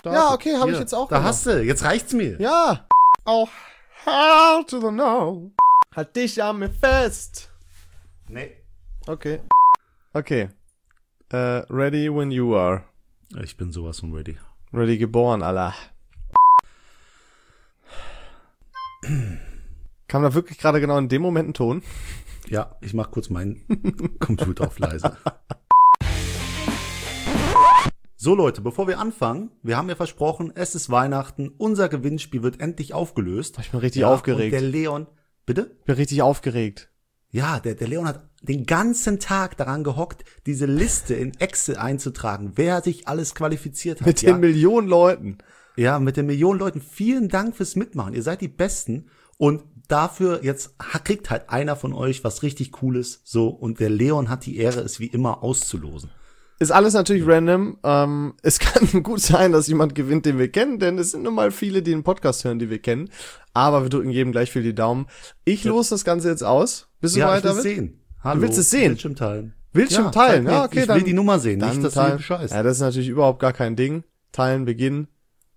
Ja, okay, habe ich jetzt auch Da gemacht. hast du, jetzt reicht's mir. Ja. Oh, how to the know. Halt dich an mir fest. Nee. Okay. Okay. Ready when you are. Ich bin sowas von ready. Ready geboren, Allah. Kam da wirklich gerade genau in dem Moment ein Ton? Ja, ich mach kurz meinen Computer auf leise. So Leute, bevor wir anfangen, wir haben ja versprochen, es ist Weihnachten, unser Gewinnspiel wird endlich aufgelöst. Ich bin richtig aufgeregt. Und der Leon, bitte? Ich bin richtig aufgeregt. Ja, der Leon hat den ganzen Tag daran gehockt, diese Liste in Excel einzutragen, wer sich alles qualifiziert hat. Mit den Millionen Leuten. Ja, mit den Millionen Leuten. Vielen Dank fürs Mitmachen. Ihr seid die Besten. Und dafür jetzt kriegt halt einer von euch was richtig Cooles. So, und der Leon hat die Ehre, es wie immer auszulosen. Ist alles natürlich random. Es kann gut sein, dass jemand gewinnt, den wir kennen, denn es sind nun mal viele, die den Podcast hören, die wir kennen. Aber wir drücken jedem gleich viel die Daumen. Ich lose das Ganze jetzt aus. Bist du bereit, David? Ich will es sehen. Hallo. Du willst es sehen? Bildschirm teilen. Bildschirm teilen? Ja, okay, ich will die Nummer sehen, nicht, dass du bescheißt. Ja, das ist natürlich überhaupt gar kein Ding. Teilen, beginnen.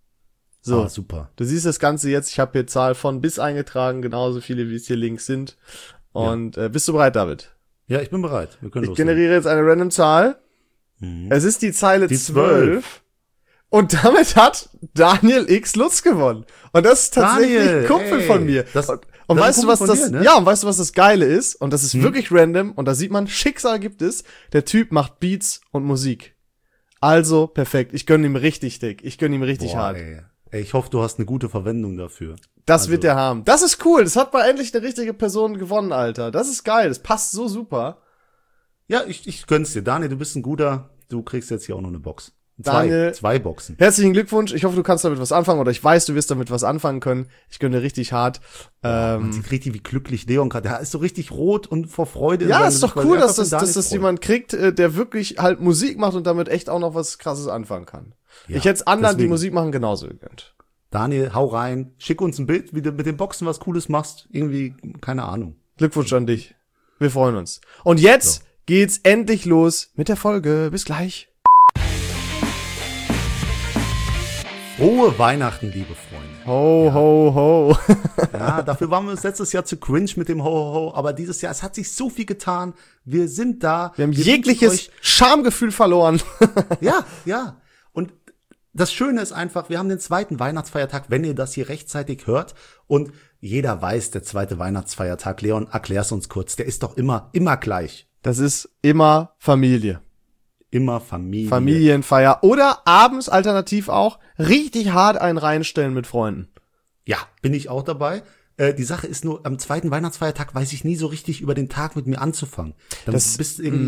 So, super. Du siehst das Ganze jetzt. Ich habe hier Zahl von bis eingetragen, genauso viele, wie es hier links sind. Und bist du bereit, David? Ja, ich bin bereit. Wir können Ich loslegen. generiere jetzt eine random Zahl. Es ist die Zeile 12. Und damit hat Daniel X. Lutz gewonnen. Und das ist tatsächlich Daniel, Kumpel von mir. Und weißt du, was das, ne? ja, und weißt du, was das Geile ist? Und das ist wirklich random. Und da sieht man, Schicksal gibt es. Der Typ macht Beats und Musik. Also, perfekt. Ich gönn ihm richtig dick. Ich gönn ihm richtig hart. Ey, ich hoffe, du hast eine gute Verwendung dafür. Das wird er haben. Das ist cool. Das hat mal endlich eine richtige Person gewonnen, Alter. Das ist geil. Das passt so super. Ja, ich gönn's dir. Daniel, du bist ein guter. Du kriegst jetzt hier auch noch eine Box. Daniel, zwei Boxen. Herzlichen Glückwunsch. Ich hoffe, du kannst damit was anfangen oder ich weiß, du wirst damit was anfangen können. Ich gönne dir richtig hart. Man sieht richtig, wie glücklich Leon gerade. Der ist so richtig rot und vor Freude. Ja, ist doch cool, dass das jemand kriegt, der wirklich halt Musik macht und damit echt auch noch was Krasses anfangen kann. Ja, ich hätte anderen, die Musik machen, genauso gegönnt. Daniel, hau rein. Schick uns ein Bild, wie du mit den Boxen was Cooles machst. Irgendwie, keine Ahnung. Glückwunsch an dich. Wir freuen uns. Und jetzt geht's endlich los mit der Folge. Bis gleich. Frohe Weihnachten, liebe Freunde. Ho, ho, ho. Ja, dafür waren wir uns letztes Jahr zu cringe mit dem Ho, ho, ho. Aber dieses Jahr, es hat sich so viel getan. Wir sind da. Wir haben jegliches Schamgefühl verloren. Ja. Und das Schöne ist einfach, wir haben den zweiten Weihnachtsfeiertag, wenn ihr das hier rechtzeitig hört. Und jeder weiß, der zweite Weihnachtsfeiertag, Leon, erklär's uns kurz. Der ist doch immer gleich. Das ist immer Familie. Immer Familie. Familienfeier. Oder abends alternativ auch richtig hart einen reinstellen mit Freunden. Ja, bin ich auch dabei. Die Sache ist nur, am zweiten Weihnachtsfeiertag weiß ich nie so richtig über den Tag mit mir anzufangen. Das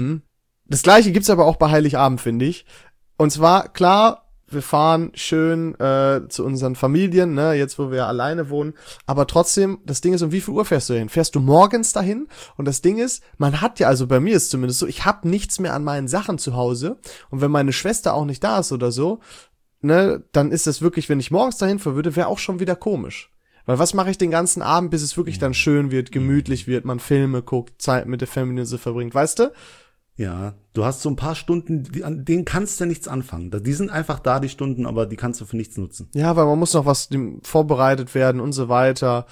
Gleiche gibt's aber auch bei Heiligabend, finde ich. Und zwar, klar, wir fahren schön zu unseren Familien, ne, jetzt wo wir alleine wohnen. Aber trotzdem, das Ding ist, um wie viel Uhr fährst du hin? Fährst du morgens dahin? Und das Ding ist, man hat ja, also bei mir ist zumindest so, ich habe nichts mehr an meinen Sachen zu Hause. Und wenn meine Schwester auch nicht da ist oder so, ne, dann ist das wirklich, wenn ich morgens dahin fahren würde, wäre auch schon wieder komisch. Weil was mache ich den ganzen Abend, bis es wirklich dann schön wird, gemütlich wird, man Filme guckt, Zeit mit der Familie so verbringt, weißt du? Ja, du hast so ein paar Stunden, an denen kannst du nichts anfangen. Die sind einfach da, die Stunden, aber die kannst du für nichts nutzen. Ja, weil man muss noch was vorbereitet werden und so weiter.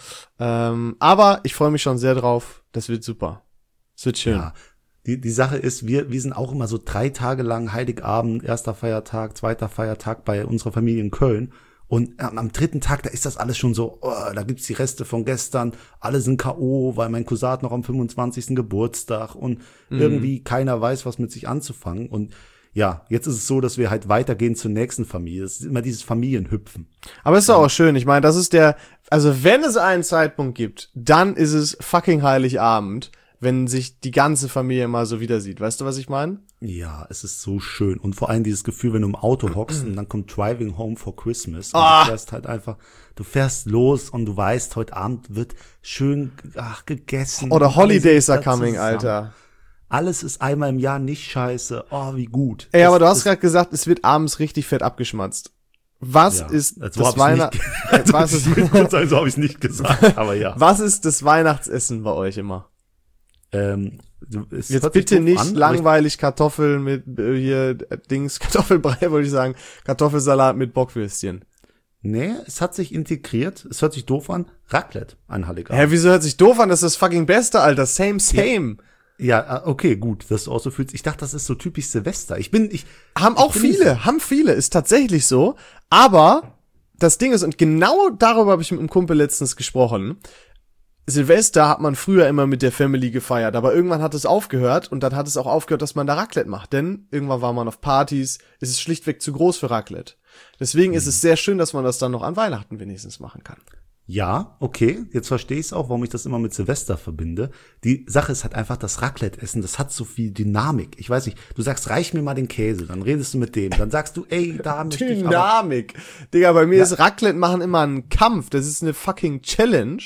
Aber ich freue mich schon sehr drauf. Das wird super. Das wird schön. Ja, die Sache ist, wir sind auch immer so 3 Tage lang Heiligabend, erster Feiertag, zweiter Feiertag bei unserer Familie in Köln. Und am 3. Tag, da ist das alles schon so, da gibt's die Reste von gestern, alle sind K.O., weil mein Cousin hat noch am 25. Geburtstag und irgendwie keiner weiß, was mit sich anzufangen. Und ja, jetzt ist es so, dass wir halt weitergehen zur nächsten Familie. Es ist immer dieses Familienhüpfen. Aber ist doch auch schön. Ich meine, das ist also wenn es einen Zeitpunkt gibt, dann ist es fucking Heiligabend, wenn sich die ganze Familie mal so wieder sieht. Weißt du, was ich meine? Ja, es ist so schön. Und vor allem dieses Gefühl, wenn du im Auto hockst und dann kommt Driving Home for Christmas. Und du fährst halt einfach, du fährst los und du weißt, heute Abend wird schön gegessen. Oder Holidays are coming, Alter. Alles ist einmal im Jahr nicht scheiße. Oh, wie gut. Ey, aber du hast gerade gesagt, es wird abends richtig fett abgeschmatzt. Was ist das Weihnachtsessen? So habe ich es nicht gesagt, aber ja. Was ist das Weihnachtsessen bei euch immer? Jetzt bitte nicht langweilig Kartoffeln mit Kartoffelbrei, wollte ich sagen, Kartoffelsalat mit Bockwürstchen. Nee, es hat sich integriert, es hört sich doof an, Raclette an Heiligabend. Hä, wieso hört sich doof an? Das ist das fucking Beste, Alter, same. Ja, okay, gut, dass du auch so fühlst. Ich dachte, das ist so typisch Silvester. Haben viele, ist tatsächlich so, aber das Ding ist, und genau darüber habe ich mit einem Kumpel letztens gesprochen, Silvester hat man früher immer mit der Family gefeiert, aber irgendwann hat es aufgehört und dann hat es auch aufgehört, dass man da Raclette macht, denn irgendwann war man auf Partys, es ist schlichtweg zu groß für Raclette. Deswegen ist es sehr schön, dass man das dann noch an Weihnachten wenigstens machen kann. Ja, okay, jetzt verstehe ich es auch, warum ich das immer mit Silvester verbinde. Die Sache ist halt einfach das Raclette-Essen, das hat so viel Dynamik. Ich weiß nicht, du sagst, reich mir mal den Käse, dann redest du mit dem, dann sagst du, ey, da möchte ich aber... Dynamik! Digga, bei mir ist Raclette machen immer ein Kampf, das ist eine fucking Challenge.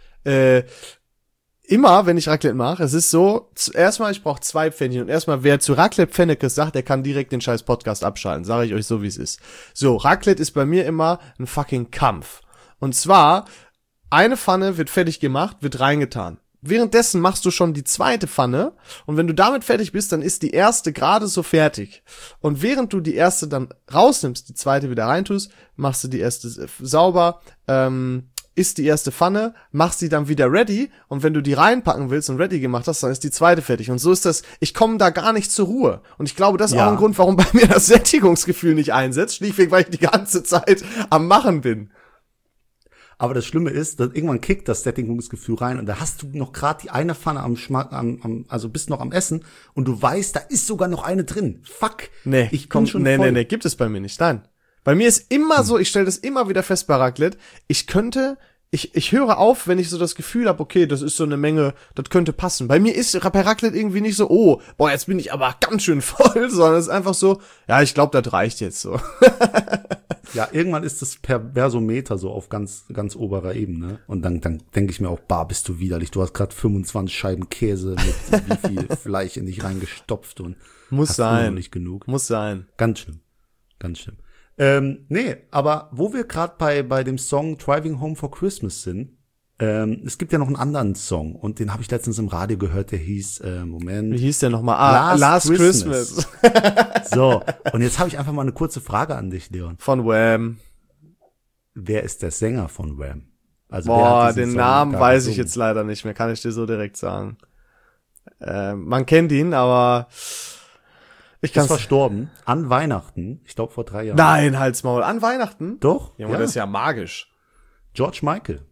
Immer, wenn ich Raclette mache, es ist so, erstmal, ich brauche 2 Pfännchen und erstmal, wer zu Raclette Pfennekes sagt, der kann direkt den scheiß Podcast abschalten, sage ich euch so, wie es ist. So, Raclette ist bei mir immer ein fucking Kampf. Und zwar, eine Pfanne wird fertig gemacht, wird reingetan. Währenddessen machst du schon die zweite Pfanne und wenn du damit fertig bist, dann ist die erste gerade so fertig. Und während du die erste dann rausnimmst, die zweite wieder reintust, machst du die erste sauber, isst die erste Pfanne, machst sie dann wieder ready und wenn du die reinpacken willst und ready gemacht hast, dann ist die zweite fertig. Und so ist das, ich komme da gar nicht zur Ruhe. Und ich glaube, das ist auch ein Grund, warum bei mir das Sättigungsgefühl nicht einsetzt, schlichtweg, weil ich die ganze Zeit am Machen bin. Aber das Schlimme ist, dass irgendwann kickt das Sättigungsgefühl rein und da hast du noch gerade die eine Pfanne also bist noch am Essen und du weißt, da ist sogar noch eine drin. Fuck. Nee, gibt es bei mir nicht. Nein. Bei mir ist immer so, ich stelle das immer wieder fest bei Raclette, ich höre auf, wenn ich so das Gefühl habe, okay, das ist so eine Menge, das könnte passen. Bei mir ist bei Raclette irgendwie nicht so, oh, boah, jetzt bin ich aber ganz schön voll, sondern es ist einfach so, ja, ich glaube, das reicht jetzt so. Ja, irgendwann ist das Perversometer so auf ganz, ganz oberer Ebene. Und dann denke ich mir auch, bah, bist du widerlich. Du hast gerade 25 Scheiben Käse mit wie viel Fleisch in dich reingestopft und muss sein. Noch nicht genug. Muss sein. Ganz schlimm. Ganz schlimm. Nee, aber wo wir gerade bei dem Song Driving Home for Christmas sind, es gibt ja noch einen anderen Song und den habe ich letztens im Radio gehört, der hieß, Wie hieß der nochmal? Last Christmas. So, und jetzt habe ich einfach mal eine kurze Frage an dich, Leon. Von Wham. Wer ist der Sänger von Wham? Also boah, den Namen weiß ich jetzt leider nicht mehr, kann ich dir so direkt sagen. Man kennt ihn, aber ich kann's. Ist verstorben an Weihnachten, ich glaube vor 3 Jahren. Nein, halt's Maul, an Weihnachten? Doch. Ja, das ist ja magisch. George Michael.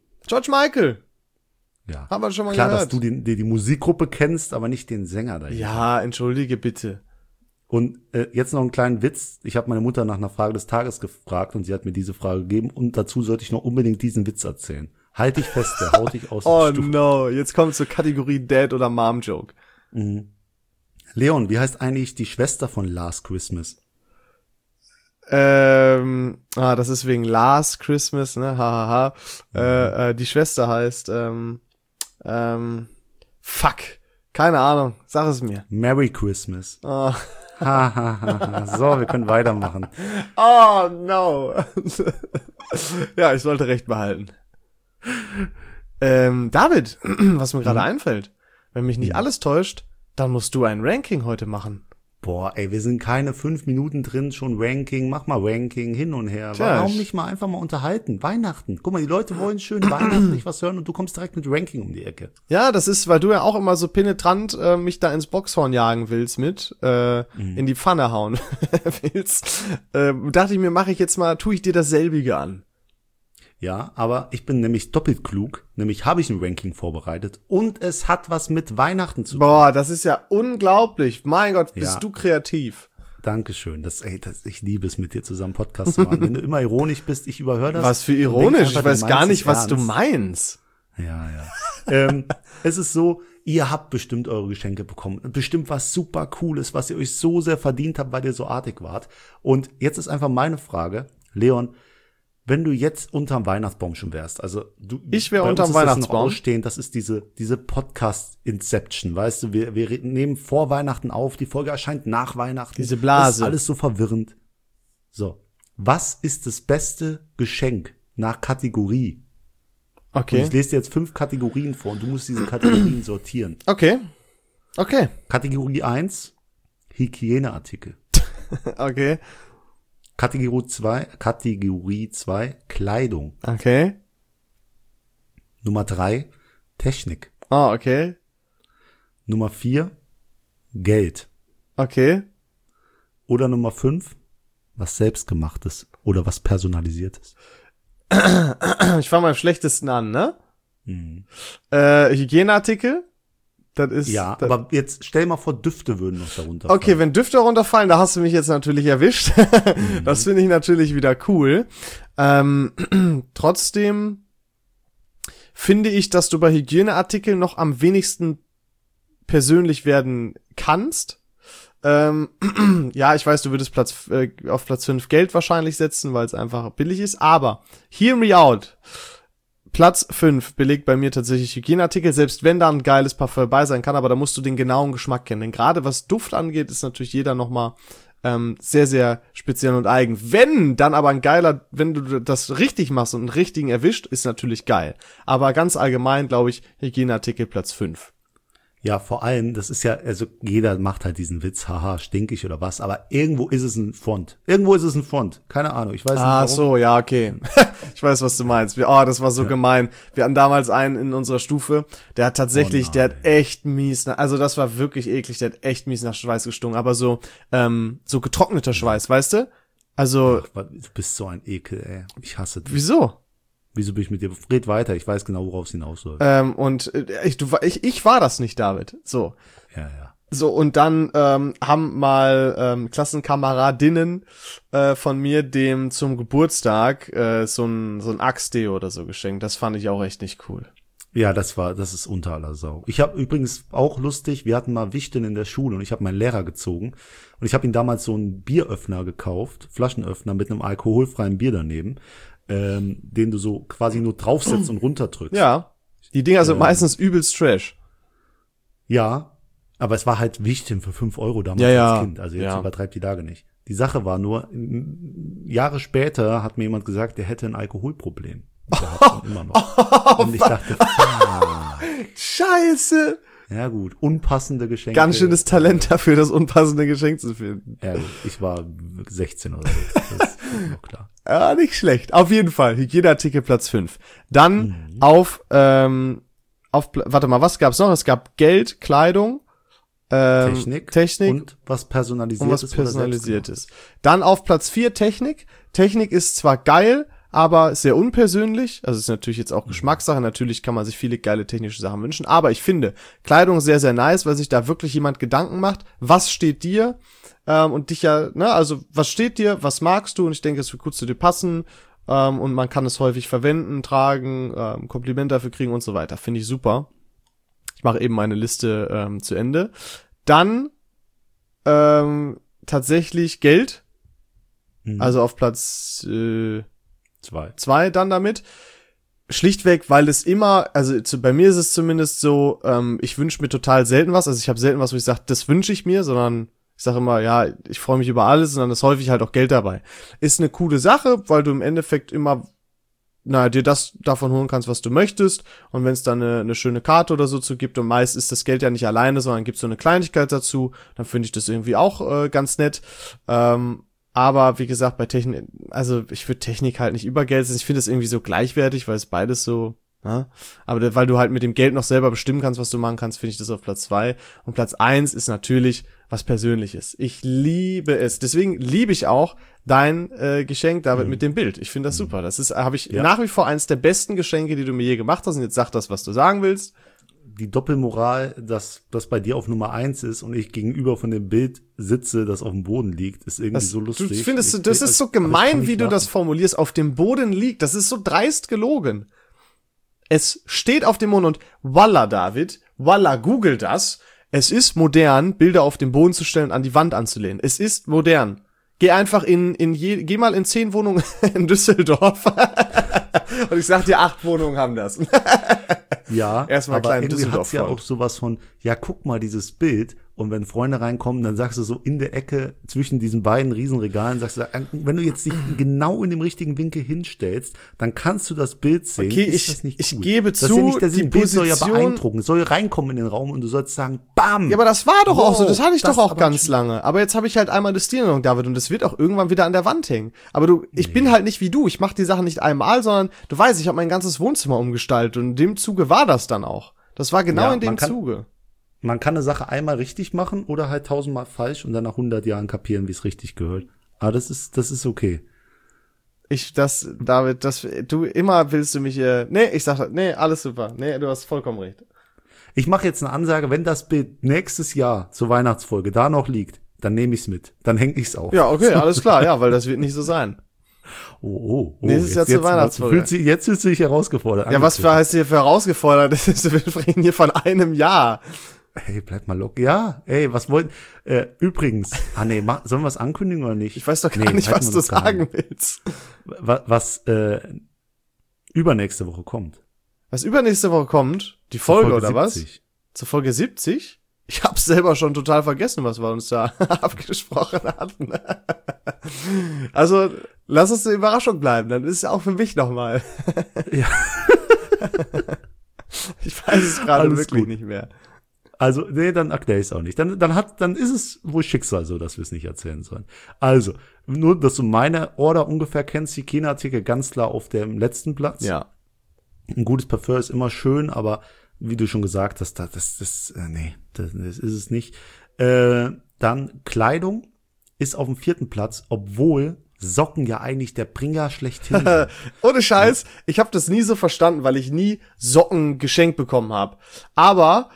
Ja. Haben wir schon mal klar, gehört. Dass du die Musikgruppe kennst, aber nicht den Sänger dahinter. Ja, entschuldige bitte. Und jetzt noch einen kleinen Witz. Ich habe meine Mutter nach einer Frage des Tages gefragt und sie hat mir diese Frage gegeben. Und dazu sollte ich noch unbedingt diesen Witz erzählen. Halt dich fest, der haut dich aus dem Stuhl. Oh no, jetzt kommt zur Kategorie Dad oder Mom Joke. Mhm. Leon, wie heißt eigentlich die Schwester von Last Christmas? Das ist wegen Last Christmas, ne? Hahaha. Die Schwester heißt, fuck. Keine Ahnung. Sag es mir. Merry Christmas. Oh. So, wir können weitermachen. Oh no. Ja, ich sollte recht behalten. David, was mir gerade einfällt, wenn mich nicht alles täuscht, dann musst du ein Ranking heute machen. Boah, ey, wir sind keine 5 Minuten drin, schon Ranking, mach mal Ranking, hin und her. Tja, warum nicht mal einfach mal unterhalten? Weihnachten. Guck mal, die Leute wollen schön weihnachtlich was hören und du kommst direkt mit Ranking um die Ecke. Ja, das ist, weil du ja auch immer so penetrant mich da ins Boxhorn jagen willst in die Pfanne hauen willst. Dachte ich mir, tue ich dir dasselbige an. Ja, aber ich bin nämlich doppelt klug, nämlich habe ich ein Ranking vorbereitet und es hat was mit Weihnachten zu tun. Boah, das ist ja unglaublich. Mein Gott, bist du kreativ. Dankeschön. Ich liebe es, mit dir zusammen Podcast zu machen. Wenn du immer ironisch bist, ich überhöre das. Was für ironisch? Ich weiß gar nicht, was du meinst. Ja. Es ist so, ihr habt bestimmt eure Geschenke bekommen. Bestimmt was super Cooles, was ihr euch so sehr verdient habt, weil ihr so artig wart. Und jetzt ist einfach meine Frage, Leon, wenn du jetzt unterm Weihnachtsbaum schon wärst, also ich wäre unterm Weihnachtsbaum. Das ist diese Podcast-Inception, weißt du, wir nehmen vor Weihnachten auf, die Folge erscheint nach Weihnachten. Diese Blase. Das ist alles so verwirrend. So, was ist das beste Geschenk nach Kategorie? Okay. Und ich lese dir jetzt 5 Kategorien vor und du musst diese Kategorien sortieren. Okay. Okay. Kategorie 1, Hygieneartikel. Okay. Kategorie 2, Kleidung. Okay. Nummer 3, Technik. Ah, okay. Nummer 4, Geld. Okay. Oder Nummer 5, was Selbstgemachtes oder was Personalisiertes. Ich fange mal am schlechtesten an, ne? Hygieneartikel. Das ist. Ja, das, aber jetzt stell mal vor, Düfte würden noch darunter okay, fallen. wenn Düfte runterfallen, da hast du mich jetzt natürlich erwischt. Das finde ich natürlich wieder cool. Trotzdem finde ich, dass du bei Hygieneartikeln noch am wenigsten persönlich werden kannst. Ja, ich weiß, du würdest auf Platz 5 Geld wahrscheinlich setzen, weil es einfach billig ist. Aber hear me out. Platz 5 belegt bei mir tatsächlich Hygieneartikel, selbst wenn da ein geiles Parfum dabei sein kann, aber da musst du den genauen Geschmack kennen. Denn gerade was Duft angeht, ist natürlich jeder nochmal sehr, sehr speziell und eigen. Wenn dann aber wenn du das richtig machst und einen richtigen erwischt, ist natürlich geil. Aber ganz allgemein, glaube ich, Hygieneartikel Platz 5. Ja, vor allem, das ist ja, also jeder macht halt diesen Witz, haha, stinkig oder was, aber irgendwo ist es ein Font. Keine Ahnung, ich weiß nicht warum. Ah, so, ja, okay. Ich weiß, was du meinst. Das war so gemein. Wir hatten damals einen in unserer Stufe, der hat tatsächlich, der hat echt mies, also das war wirklich eklig, der hat echt mies nach Schweiß gestunken, aber so getrockneter Schweiß, weißt du? Also. Ach, du bist so ein Ekel, ey. Ich hasse dich. Wieso? Wieso bin ich mit dir? Red weiter, ich weiß genau, worauf es hinausläuft. Ich war das nicht, David. So. Ja. So, und dann haben mal Klassenkameradinnen von mir dem zum Geburtstag so ein Axe-Deo oder so geschenkt. Das fand ich auch echt nicht cool. Ja, das ist unter aller Sau. Ich habe übrigens auch lustig, wir hatten mal Wichteln in der Schule und ich habe meinen Lehrer gezogen und ich habe ihm damals so einen Bieröffner gekauft, Flaschenöffner mit einem alkoholfreien Bier daneben, den du so quasi nur draufsetzt und runterdrückst. Ja, die Dinger sind meistens übelst trash. Ja, aber es war halt Wichteln für 5 € damals als Kind, also jetzt übertreibt die Lage nicht. Die Sache war nur, Jahre später hat mir jemand gesagt, der hätte ein Alkoholproblem. Der hat immer noch. Und ich dachte, Scheiße! Ja gut, unpassende Geschenke. Ganz schönes Talent dafür, das unpassende Geschenk zu finden. Ja, ich war 16 oder so. Das ist noch klar. Ja, nicht schlecht. Auf jeden Fall. Hygieneartikel Platz 5. Dann warte mal, was gab's noch? Es gab Geld, Kleidung, Technik und was Personalisiertes. Dann auf Platz 4 Technik. Technik ist zwar geil, aber sehr unpersönlich. Also ist natürlich jetzt auch Geschmackssache. Natürlich kann man sich viele geile technische Sachen wünschen. Aber ich finde Kleidung sehr, sehr nice, weil sich da wirklich jemand Gedanken macht. Was steht dir? Und dich ja, ne, also was steht dir? Was magst du? Und ich denke, es wird gut zu dir passen. Und man kann es häufig verwenden, tragen, Komplimente dafür kriegen und so weiter. Finde ich super. Ich mache eben meine Liste zu Ende. Dann tatsächlich Geld. Also auf Platz 2 dann damit. Schlichtweg, weil es immer, also bei mir ist es zumindest so, ich wünsche mir total selten was. Also ich habe selten was, wo ich sage, das wünsche ich mir, sondern ich sage immer, ja, ich freue mich über alles und dann ist häufig halt auch Geld dabei. Ist eine coole Sache, weil du im Endeffekt immer dir das davon holen kannst, was du möchtest. Und wenn es dann eine schöne Karte oder so zu gibt, und meist ist das Geld ja nicht alleine, sondern gibt so eine Kleinigkeit dazu, dann finde ich das irgendwie auch ganz nett. Aber wie gesagt, bei Technik, also ich würde Technik halt nicht über Geld setzen. Ich finde es irgendwie so gleichwertig, weil es beides so, ja. Aber weil du halt mit dem Geld noch selber bestimmen kannst, was du machen kannst, finde ich das auf Platz 2. Und Platz 1 ist natürlich was Persönliches. Ich liebe es. Deswegen liebe ich auch dein Geschenk, David, mit dem Bild. Ich finde das super. Das ist, habe ich nach wie vor eins der besten Geschenke, die du mir je gemacht hast. Und jetzt sag das, was du sagen willst. Die Doppelmoral, dass das bei dir auf Nummer 1 ist und ich gegenüber von dem Bild sitze, das auf dem Boden liegt, ist irgendwie so lustig. Du findest, das ist so gemein, wie du das formulierst, auf dem Boden liegt. Das ist so dreist gelogen. Es steht auf dem Boden und Wallah, David, Wallah, google das. Es ist modern, Bilder auf den Boden zu stellen und an die Wand anzulehnen. Es ist modern. Geh einfach geh mal in 10 Wohnungen in Düsseldorf. Und ich sag dir, 8 Wohnungen haben das. Ja, erstmal aber kleinen irgendwie hat's ja Düsseldorf-Front. auch sowas von, ja, guck mal dieses Bild und wenn Freunde reinkommen, dann sagst du so in der Ecke zwischen diesen beiden Riesenregalen, sagst du, wenn du jetzt dich genau in dem richtigen Winkel hinstellst, dann kannst du das Bild sehen. Okay, ist das nicht ich gut? gebe das ist zu, ja nicht der Sinn. die Bild soll ja Position- beeindrucken, es soll reinkommen in den Raum und du sollst sagen, bam! Ja, aber das war doch auch so, das hatte ich das doch auch aber ganz schon- lange. Aber jetzt habe ich halt einmal das Stilierung, David, und das wird auch irgendwann wieder an der Wand hängen. Aber ich bin halt nicht wie du, ich mache die Sachen nicht einmal, sondern du weißt, ich habe mein ganzes Wohnzimmer umgestaltet und in dem Zuge war das dann auch. Das war genau Ja, in dem man kann- Zuge. Man kann eine Sache einmal richtig machen oder halt 1000-mal falsch und dann nach 100 Jahren kapieren, wie es richtig gehört. Aber das ist okay. David, du immer willst du mich ich sag, nee, alles super. Nee, du hast vollkommen recht. Ich mache jetzt eine Ansage, wenn das Bild nächstes Jahr zur Weihnachtsfolge da noch liegt, dann nehme ich's mit. Dann hänge ich's auf. Ja, okay, alles klar, ja, weil das wird nicht so sein. Oh. Nächstes Jahr zur Weihnachtsfolge. Jetzt fühlst du dich herausgefordert. Ja, was heißt hier für herausgefordert? Wir reden hier von einem Jahr. Hey, bleib mal locker. Ja, ey, was wollen, übrigens, sollen wir was ankündigen oder nicht? Ich weiß doch gar nicht, halten was wir du noch gar sagen nicht. willst. Was übernächste Woche kommt. Was übernächste Woche kommt? Die Folge, oder was? 70. Zur Folge 70? Ich hab's selber schon total vergessen, was wir uns da abgesprochen hatten. Also, lass uns eine Überraschung bleiben, dann ist es auch für mich nochmal. Ja. Ich weiß es gerade Alles wirklich gut. nicht mehr. Also, nee, dann erkläre ich es auch nicht. Dann ist es wohl Schicksal so, dass wir es nicht erzählen sollen. Also, nur, dass du meine Order ungefähr kennst, die Hygieneartikel ganz klar auf dem letzten Platz. Ja. Ein gutes Parfum ist immer schön, aber wie du schon gesagt hast, das ist es nicht. Dann Kleidung ist auf dem 4. Platz, obwohl Socken ja eigentlich der Bringer schlechthin sind. Ohne Scheiß, ich habe das nie so verstanden, weil ich nie Socken geschenkt bekommen habe. Aber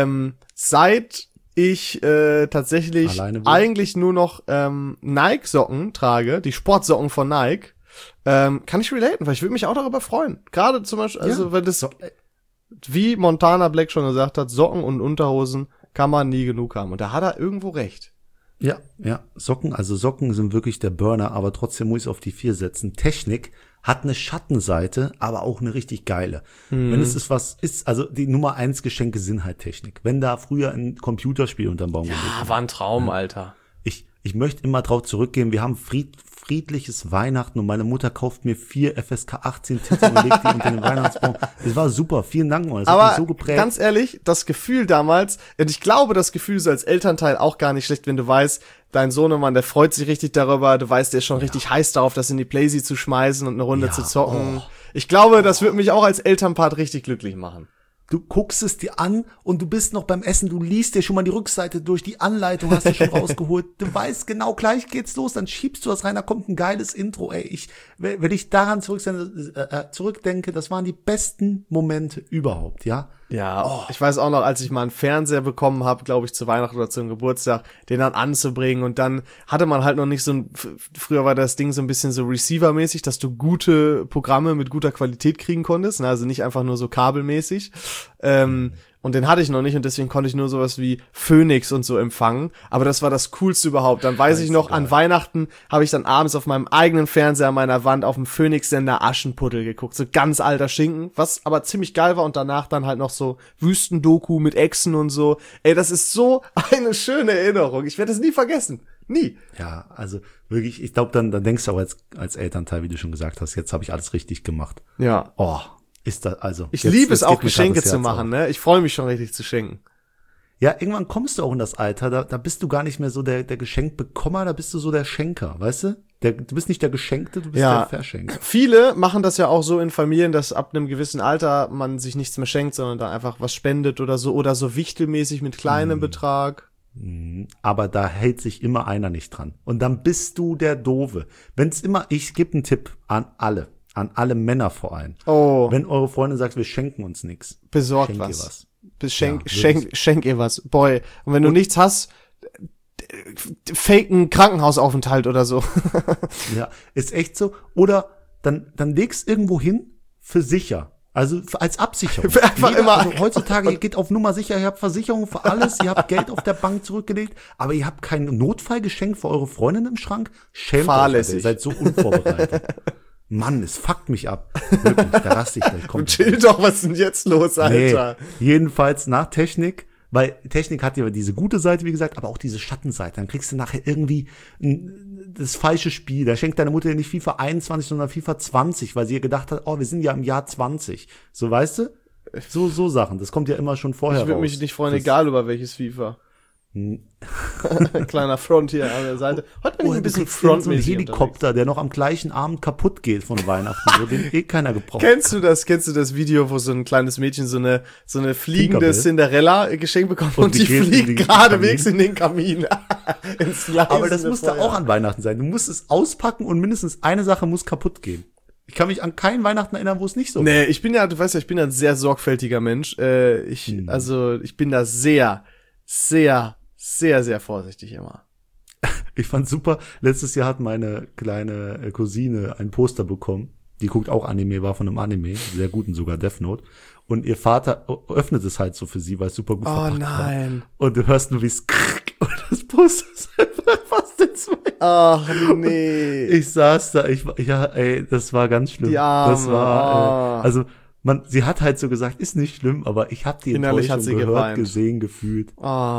seit ich tatsächlich Alleine wohne? eigentlich nur noch Nike-Socken trage, die Sportsocken von Nike, kann ich relaten, weil ich würde mich auch darüber freuen. Gerade zum Beispiel, also weil das, wie Montana Black schon gesagt hat, Socken und Unterhosen kann man nie genug haben. Und da hat er irgendwo recht. Ja, Socken sind wirklich der Burner, aber trotzdem muss ich auf die 4 setzen. Technik hat eine Schattenseite, aber auch eine richtig geile. Wenn es also die Nummer 1 Geschenke sind halt Technik. Wenn da früher ein Computerspiel unterm Baum gelegt Ja, war ein Traum, Alter. Ich möchte immer drauf zurückgehen, wir haben friedliches Weihnachten und meine Mutter kauft mir 4 FSK 18 Titel und legt die unter den Weihnachtsbaum. Das war super, vielen Dank, Mann. Das hat mich so geprägt. Ganz ehrlich, das Gefühl damals, und ich glaube, das Gefühl ist als Elternteil auch gar nicht schlecht, wenn du weißt, dein Sohnemann, der freut sich richtig darüber, du weißt, der ist schon richtig heiß darauf, das in die Playsee zu schmeißen und eine Runde zu zocken. Ich glaube, das wird mich auch als Elternpart richtig glücklich machen. Du guckst es dir an und du bist noch beim Essen, du liest dir schon mal die Rückseite durch, die Anleitung hast du schon rausgeholt, du weißt genau, gleich geht's los, dann schiebst du das rein, da kommt ein geiles Intro, ey, wenn ich daran zurückdenke, das waren die besten Momente überhaupt, ja? Ja, ich weiß auch noch, als ich mal einen Fernseher bekommen habe, glaube ich, zu Weihnachten oder zum Geburtstag, den dann anzubringen und dann hatte man halt noch nicht so früher war das Ding so ein bisschen so Receiver-mäßig, dass du gute Programme mit guter Qualität kriegen konntest, ne? Also nicht einfach nur so kabelmäßig. Und den hatte ich noch nicht und deswegen konnte ich nur sowas wie Phoenix und so empfangen. Aber das war das Coolste überhaupt. Dann weiß ich noch, an Weihnachten habe ich dann abends auf meinem eigenen Fernseher an meiner Wand auf dem Phoenix-Sender Aschenputtel geguckt. So ganz alter Schinken, was aber ziemlich geil war. Und danach dann halt noch so Wüstendoku mit Echsen und so. Ey, das ist so eine schöne Erinnerung. Ich werde es nie vergessen. Nie. Ja, also wirklich, ich glaube, dann denkst du auch als Elternteil, wie du schon gesagt hast, jetzt habe ich alles richtig gemacht. Ja. Oh, ist das, also. Ich liebe es auch, Geschenke zu machen, ne? Ich freue mich schon richtig zu schenken. Ja, irgendwann kommst du auch in das Alter, da bist du gar nicht mehr so der Geschenkbekommer, da bist du so der Schenker, weißt du? Du bist nicht der Geschenkte, du bist der Verschenker. Viele machen das ja auch so in Familien, dass ab einem gewissen Alter man sich nichts mehr schenkt, sondern da einfach was spendet oder so wichtelmäßig mit kleinem Betrag. Aber da hält sich immer einer nicht dran. Und dann bist du der Doofe. Ich gebe einen Tipp an alle Männer vor allem. Oh. Wenn eure Freundin sagt, wir schenken uns nichts. Besorgt schenk was. Ihr was. Schenk ihr was. Boy. Und wenn du nichts hast, fake einen Krankenhausaufenthalt oder so. Ja, ist echt so. Oder dann legst irgendwo hin für sicher. Also als Absicherung. Also heutzutage, ihr geht auf Nummer sicher, ihr habt Versicherung für alles, ihr habt Geld auf der Bank zurückgelegt, aber ihr habt kein Notfallgeschenk für eure Freundin im Schrank. Schämt euch, ihr seid so unvorbereitet. Mann, es fuckt mich ab. Wirklich, da raste ich gleich komplett. Chill doch, was ist denn jetzt los, Alter? Nee, jedenfalls nach Technik Weil Technik hat ja diese gute Seite, wie gesagt, aber auch diese Schattenseite. Dann kriegst du nachher irgendwie das falsche Spiel. Da schenkt deine Mutter dir nicht FIFA 21, sondern FIFA 20, weil sie ihr gedacht hat, oh, wir sind ja im Jahr 20. So, weißt du? So Sachen. Das kommt ja immer schon vorher Ich würde mich nicht freuen, egal über welches FIFA. Kleiner Front hier an der Seite. Heute bin ich ein bisschen frontmäßig so ein Helikopter, der noch am gleichen Abend kaputt geht von Weihnachten, so, den keiner gebraucht. Kennst du das Video, wo so ein kleines Mädchen so eine fliegende Cinderella geschenkt bekommt und die fliegt geradewegs in den Kamin? Aber das muss da auch an Weihnachten sein. Du musst es auspacken und mindestens eine Sache muss kaputt gehen. Ich kann mich an keinen Weihnachten erinnern, wo es nicht so war. Ich bin ja, du weißt ja, ich bin ja ein sehr sorgfältiger Mensch. Ich bin da sehr, sehr, sehr, sehr vorsichtig immer. Ich fand's super. Letztes Jahr hat meine kleine Cousine ein Poster bekommen. Die guckt auch Anime, war von einem Anime, sehr guten sogar, Death Note. Und ihr Vater öffnet es halt so für sie, weil es super gut verpackt war. Oh nein. Und du hörst nur, wie es und das Poster ist einfach fast in zwei. Ach nee. Ich saß da, das war ganz schlimm. Die Arme. Das war, sie hat halt so gesagt, ist nicht schlimm, aber ich habe die Innerlich Enttäuschung hat sie gehört, geweint. gesehen, gefühlt.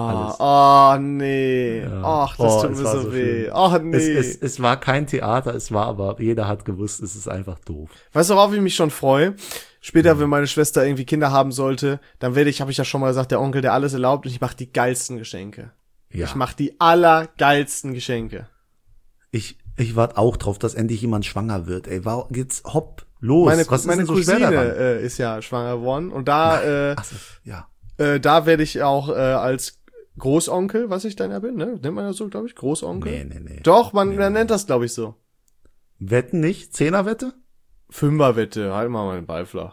Nee. Ja. Ach, das tut mir so weh. Schlimm. Ach nee. Es war kein Theater, es war aber, jeder hat gewusst, es ist einfach doof. Weißt du, worauf ich mich schon freue? Später, wenn meine Schwester irgendwie Kinder haben sollte, dann habe ich ja schon mal gesagt, der Onkel, der alles erlaubt, und ich mache die geilsten Geschenke. Ja. Ich mache die allergeilsten Geschenke. Ich warte auch drauf, dass endlich jemand schwanger wird. Ey, geht's hopp los. Meine so Cousine ist ja schwanger geworden, und da da werde ich auch als Großonkel, was ich dann ja bin, ne? Nennt man das so, glaube ich, Großonkel? Nee. Doch, man nennt das, glaube ich, so. Wetten nicht? Zehnerwette? Fünferwette, halt mal den Ball flach.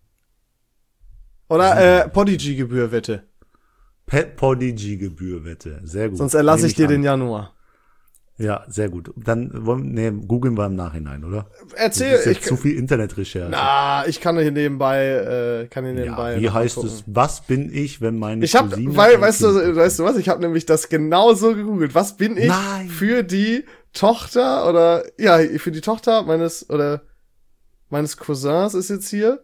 Oder Podigy-Gebühr-Wette. Pet Podigy-Gebühr-Wette, sehr gut. Sonst erlasse ich dir den Januar. Ja, sehr gut. Dann googeln wir im Nachhinein, oder? Erzähl. Das ist jetzt zu viel Internetrecherche. Ich kann hier nebenbei, wie heißt es? Was bin ich, wenn meine Cousine... Weißt du was? Ich habe nämlich das genau so gegoogelt. Was bin ich für die Tochter für die Tochter meines Cousins ist jetzt hier.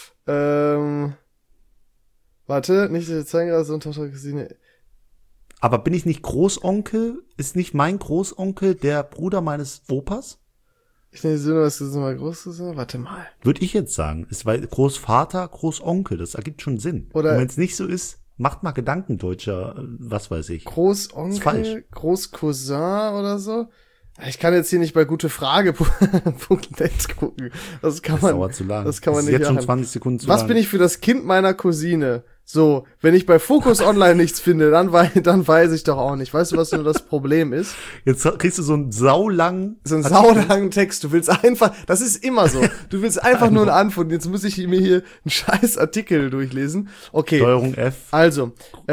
Warte, nicht zeigen, also Tochter, Cousine. Aber bin ich nicht Großonkel? Ist nicht mein Großonkel der Bruder meines Opas? Ich nehme die Söhne, was ist mal Großcousin? Warte mal. Würde ich jetzt sagen. Ist weil Großvater, Großonkel, das ergibt schon Sinn. Oder und wenn es nicht so ist, macht mal Gedanken, Deutscher, was weiß ich. Großonkel, Großcousin oder so? Ich kann jetzt hier nicht bei gutefrage.net gucken. Das dauert zu lang. Das kann man das nicht jetzt schon 20 Sekunden zu Was lang. bin ich für das Kind meiner Cousine? So, wenn ich bei Focus Online nichts finde, dann weiß ich doch auch nicht. Weißt du, was nur das Problem ist? Jetzt kriegst du so einen saulangen Text. Du willst einfach, das ist immer so. Du willst einfach nur eine Antwort. Jetzt muss ich mir hier einen scheiß Artikel durchlesen. Okay. Steuerung F. Also,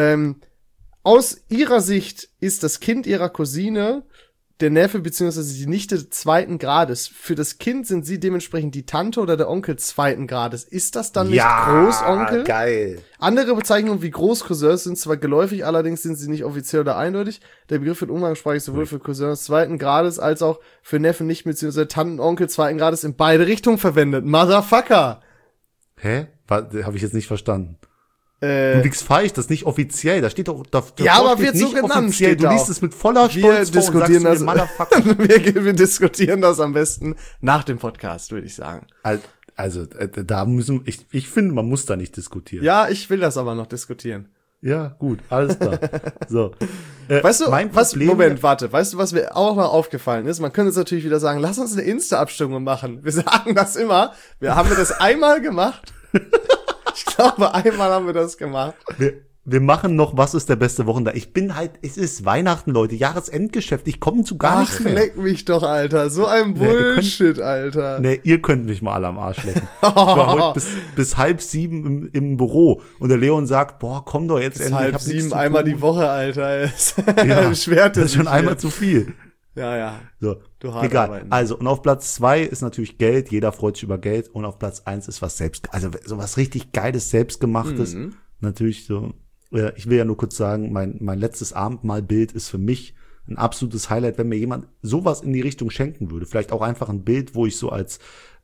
aus ihrer Sicht ist das Kind ihrer Cousine der Neffe bzw. die Nichte zweiten Grades. Für das Kind sind sie dementsprechend die Tante oder der Onkel zweiten Grades. Ist das dann nicht Großonkel? Geil. Andere Bezeichnungen wie Großcousins sind zwar geläufig, allerdings sind sie nicht offiziell oder eindeutig. Der Begriff wird umgangssprachlich sowohl für Cousins zweiten Grades als auch für Neffen, nicht bzw. Tanten, Onkel zweiten Grades in beide Richtungen verwendet. Motherfucker! Hä? Habe ich jetzt nicht verstanden. Du liegst falsch, das ist nicht offiziell. Da steht doch, aber wird so genannt, steht du liest es mit voller Stolz vor und sagst wir diskutieren das am besten nach dem Podcast, würde ich sagen. Also, ich finde, man muss da nicht diskutieren. Ja, ich will das aber noch diskutieren. Ja, gut, alles klar. So. Weißt du, weißt du, was mir auch noch aufgefallen ist? Man könnte jetzt natürlich wieder sagen, lass uns eine Insta-Abstimmung machen. Wir sagen das immer. Haben wir das einmal gemacht? Ich glaube, einmal haben wir das gemacht. Wir machen noch, was ist der beste Wochentag? Es ist Weihnachten, Leute, Jahresendgeschäft. Ich komme zu gar nichts mehr. Leck mich doch, Alter. So ein Bullshit, Alter. Nee, ihr könnt mich mal alle am Arsch lecken. Ich war heute bis 6:30 im Büro. Und der Leon sagt, boah, komm doch jetzt endlich. 6:30 einmal die Woche, Alter. Ja, das ist schon einmal zu viel. Ja. So, du hart egal. arbeiten. Also, und auf Platz 2 ist natürlich Geld. Jeder freut sich über Geld. Und auf Platz 1 ist so was richtig Geiles, Selbstgemachtes. Natürlich so. Ich will ja nur kurz sagen, mein letztes Abendmahlbild ist für mich ein absolutes Highlight, wenn mir jemand sowas in die Richtung schenken würde. Vielleicht auch einfach ein Bild, wo ich so als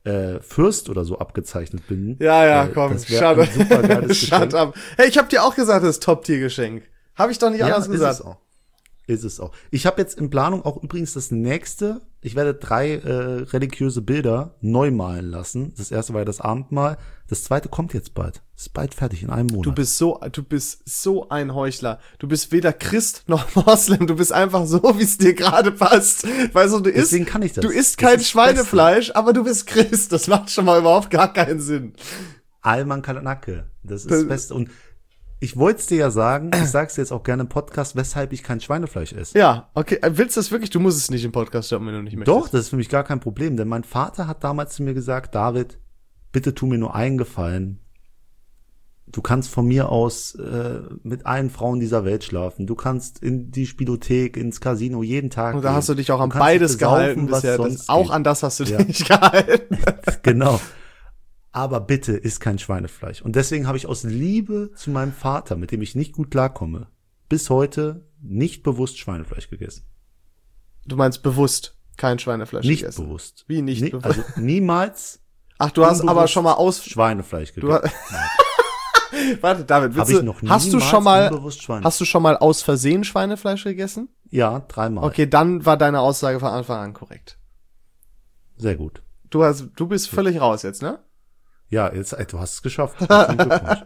Fürst oder so abgezeichnet bin. Ja, komm, das wär schade. ein super geiles Shut Geschenk. up. Hey, ich hab dir auch gesagt, das ist Top-Tier-Geschenk. Habe ich doch nicht anders gesagt. Ist es auch. Ist es auch. Ich habe jetzt in Planung auch übrigens das nächste. Ich werde 3 religiöse Bilder neu malen lassen. Das erste war ja das Abendmahl. Das zweite kommt jetzt bald. Ist bald fertig, in einem Monat. Du bist so ein Heuchler. Du bist weder Christ noch Moslem. Du bist einfach so, wie es dir gerade passt. Weißt du, Deswegen kann ich das. Du isst Das kein ist Schweinefleisch, aber du bist Christ. Das macht schon mal überhaupt gar keinen Sinn. Alman Kalanake. Das ist das Beste. Und ich wollte es dir ja sagen, ich sag's dir jetzt auch gerne im Podcast, weshalb ich kein Schweinefleisch esse. Ja, okay. Willst du das wirklich? Du musst es nicht im Podcast stoppen, wenn du nicht möchtest. Doch, das ist für mich gar kein Problem, denn mein Vater hat damals zu mir gesagt, David, bitte tu mir nur einen Gefallen. Du kannst von mir aus mit allen Frauen dieser Welt schlafen. Du kannst in die Spielothek, ins Casino jeden Tag Und da gehen. hast du dich auch an kannst beides dich besaufen, gehalten was bisher. sonst Auch geht. an das hast du Ja. dich nicht gehalten. Genau. Aber bitte isst kein Schweinefleisch. Und deswegen habe ich aus Liebe zu meinem Vater, mit dem ich nicht gut klarkomme, bis heute nicht bewusst Schweinefleisch gegessen. Du meinst bewusst kein Schweinefleisch Nicht gegessen. bewusst. Wie nicht bewusst? Also niemals Ach, du hast aber unbewusst schon mal Schweinefleisch Du gegessen. Warte, David, willst Habe ich du, noch hast du niemals schon mal, unbewusst Schweine- hast du schon mal aus Versehen Schweinefleisch gegessen? Ja, 3-mal. Okay, dann war deine Aussage von Anfang an korrekt. Sehr gut. Du bist völlig raus jetzt, ne? Ja, jetzt, du hast es geschafft. Herzlichen Glückwunsch.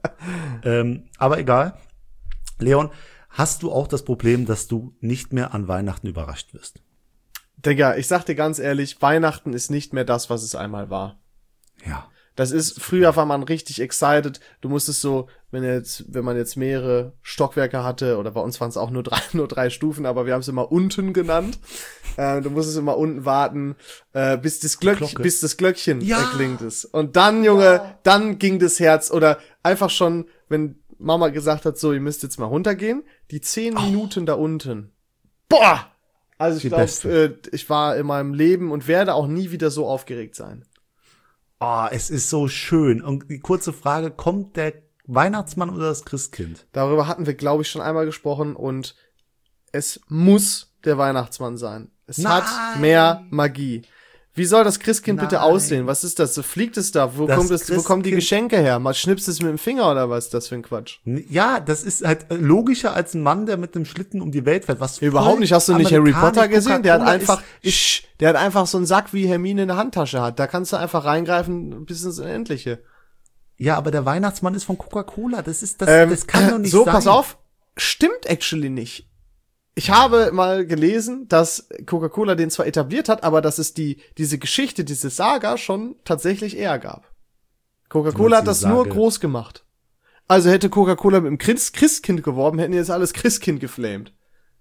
Aber egal. Leon, hast du auch das Problem, dass du nicht mehr an Weihnachten überrascht wirst? Digga, ich sag dir ganz ehrlich, Weihnachten ist nicht mehr das, was es einmal war. Ja. Das ist, früher war man richtig excited. Du musstest so, wenn man jetzt mehrere Stockwerke hatte, oder bei uns waren es auch nur drei Stufen, aber wir haben es immer unten genannt. Du musstest immer unten warten, bis das Glöckchen erklingt ist. Und dann, Junge, dann ging das Herz, oder einfach schon, wenn Mama gesagt hat, so, ihr müsst jetzt mal runtergehen, die 10 Minuten da unten. Boah! Also ich glaube, ich war in meinem Leben und werde auch nie wieder so aufgeregt sein. Oh, es ist so schön. Und die kurze Frage, kommt der Weihnachtsmann oder das Christkind? Darüber hatten wir, glaube ich, schon einmal gesprochen und es muss der Weihnachtsmann sein. Es hat mehr Magie. Wie soll das Christkind bitte aussehen? Was ist das? So fliegt es da? Wo kommen die Geschenke her? Mal schnippst es mit dem Finger oder was ist das für ein Quatsch? Ja, das ist halt logischer als ein Mann, der mit dem Schlitten um die Welt fährt. Was Überhaupt nicht. Hast du nicht Harry Potter gesehen? Der hat Coca-Cola einfach so einen Sack, wie Hermine in der Handtasche hat. Da kannst du einfach reingreifen bis ins Unendliche. Ja, aber der Weihnachtsmann ist von Coca-Cola. Das kann doch nicht so, sein. Pass auf. Stimmt actually nicht. Ich habe mal gelesen, dass Coca-Cola den zwar etabliert hat, aber dass es diese Geschichte, diese Saga schon tatsächlich eher gab. Coca-Cola hat das nur groß gemacht. Also hätte Coca-Cola mit dem Christkind geworben, hätten jetzt alles Christkind geflamed.